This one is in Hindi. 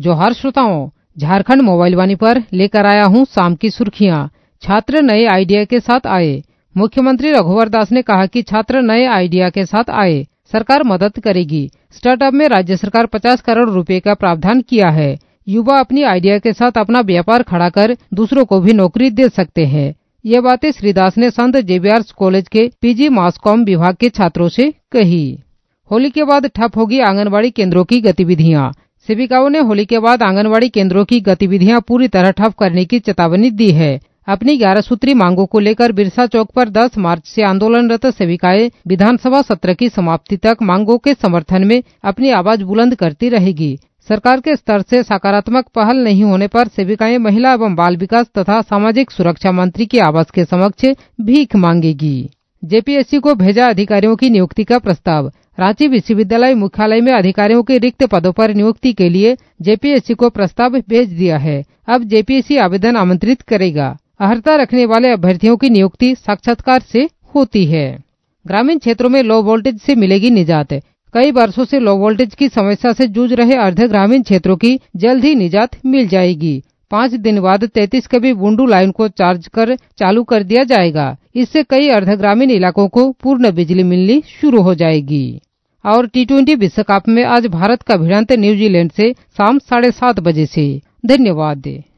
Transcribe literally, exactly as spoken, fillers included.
जोहार श्रोताओं, झारखंड मोबाइल वाणी पर लेकर आया हूं शाम की सुर्खियां। छात्र नए आइडिया के साथ आए। मुख्यमंत्री रघुवर दास ने कहा कि छात्र नए आइडिया के साथ आए, सरकार मदद करेगी। स्टार्टअप में राज्य सरकार पचास करोड़ रुपए का प्रावधान किया है। युवा अपनी आइडिया के साथ अपना व्यापार खड़ा कर दूसरों को भी नौकरी दे सकते हैं। ये बातें श्री दास ने संत जेवियर्स कॉलेज के पीजी मास कॉम विभाग के छात्रों से कही। होली के बाद ठप होगी आंगनबाड़ी केंद्रों की गतिविधियां। सेविकाओं ने होली के बाद आंगनबाड़ी केंद्रों की गतिविधियां पूरी तरह ठप करने की चेतावनी दी है। अपनी ग्यारह सूत्री मांगों को लेकर बिरसा चौक पर दस मार्च से आंदोलनरत सेविकाएं विधानसभा सत्र की समाप्ति तक मांगों के समर्थन में अपनी आवाज बुलंद करती रहेगी। सरकार के स्तर से सकारात्मक पहल नहीं होने पर सेविकाएं महिला एवं बाल विकास तथा सामाजिक सुरक्षा मंत्री के आवास के समक्ष भीख मांगेगी। जेपीएससी को भेजा अधिकारियों की नियुक्ति का प्रस्ताव। रांची विश्वविद्यालय मुख्यालय में अधिकारियों के रिक्त पदों पर नियुक्ति के लिए जेपीएससी को प्रस्ताव भेज दिया है। अब जेपीएससी आवेदन आमंत्रित करेगा। अर्हता रखने वाले अभ्यर्थियों की नियुक्ति साक्षात्कार से होती है। ग्रामीण क्षेत्रों में लो वोल्टेज से मिलेगी निजात। कई वर्षों से लो वोल्टेज की समस्या से जूझ रहे अर्ध ग्रामीण क्षेत्रों की जल्द ही निजात मिल जाएगी। पाँच दिन बाद तैंतीस केवी बूंदू लाइन को चार्ज कर चालू कर दिया जाएगा। इससे कई अर्ध ग्रामीण इलाकों को पूर्ण बिजली मिलनी शुरू हो जाएगी। और टी ट्वेंटी विश्व कप में आज भारत का भिड़ंत न्यूजीलैंड से शाम साढ़े सात बजे से। धन्यवाद।